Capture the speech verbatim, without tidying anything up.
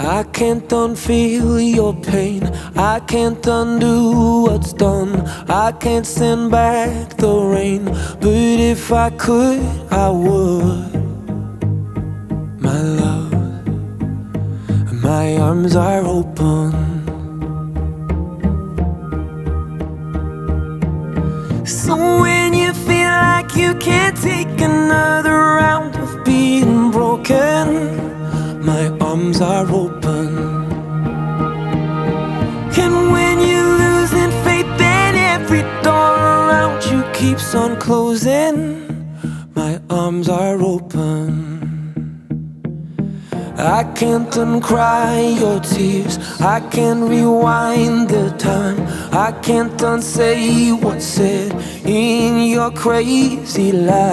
I can't unfeel your pain, I can't undo what's done, I can't send back the rain, but if I could, I would. My love, my arms are open. So when you feel like you can't take another round of being broken, my arms are open. And when you're losing faith and every door around you keeps on closing, my arms are open. I can't uncry your tears, I can't rewind the time, I can't unsay what's said in your crazy life.